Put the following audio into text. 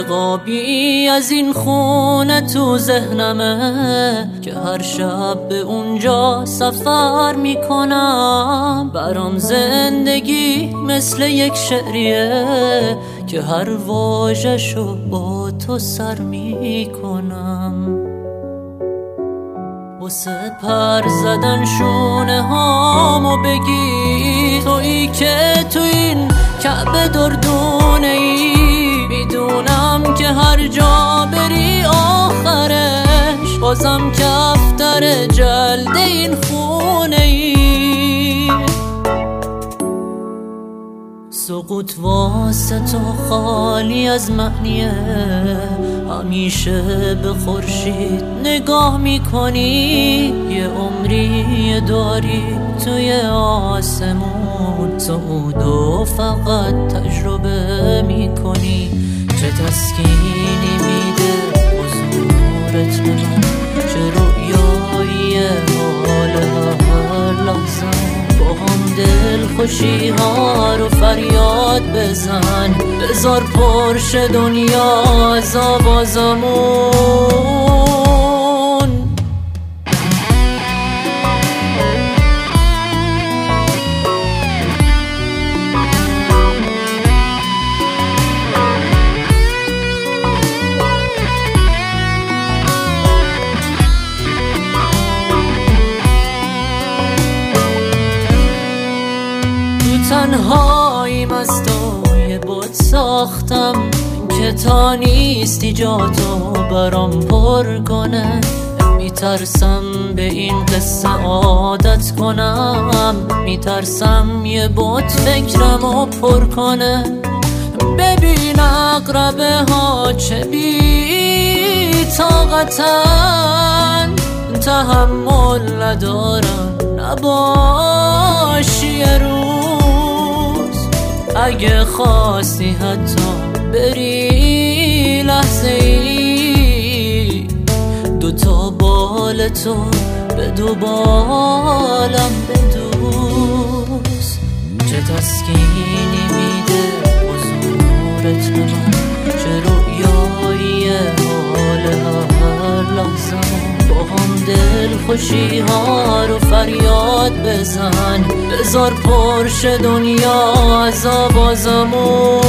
قابی از این خونه تو ذهنمه که هر شب به اونجا سفر میکنم. برام زندگی مثل یک شعریه که هر واژه‌شو با تو سر میکنم. واسه پر زدن شونه هامو بگی تویی که تو این کعبه دردونه ای. میدونم که هر جا بری آخرش بازم کفتر جلد این خونه ای. سقوط واسه تو خالی از معنیه، همیشه به خورشید نگاه میکنی. یه عمری داری توی آسمون، صعودو فقط تجربه میکنی. چه تسکینی میده حضورت به من، چه رویایی حال هر لحظه. با هم دل خوشی ها رو فریاد بزن، بذار پرش دنیا از آوازمون. تنهاییم از تو یه بت ساختم که تا نیستی جا تو برام پر کنه. میترسم به این قصه عادت کنم، میترسم یه بت فکرمو پر کنه. ببین اقربه ها چه بی طاقتن، تحمل ندارن نباشی یه روز. اگه خواستی حتی بری لحظه ای، دوتا بال تو به دو بالم بدوز. چه تسکینی میده حضورت به من، چه رویایی حال هر لحظه. با هم دل خوشی ها رو فریاد بزن، بذار پرش دنیا از آوازمون.